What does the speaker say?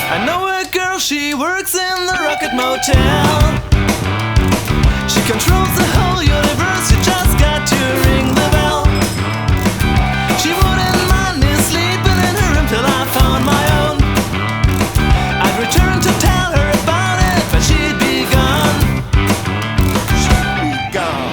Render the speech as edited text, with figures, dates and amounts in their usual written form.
I know a girl, she works in the Rocket Motel. She controls the whole universe, you just got to ring the bell. She wouldn't mind me sleeping in her room till I found my own. I'd return to tell her about it, but she'd be gone. She'd be gone.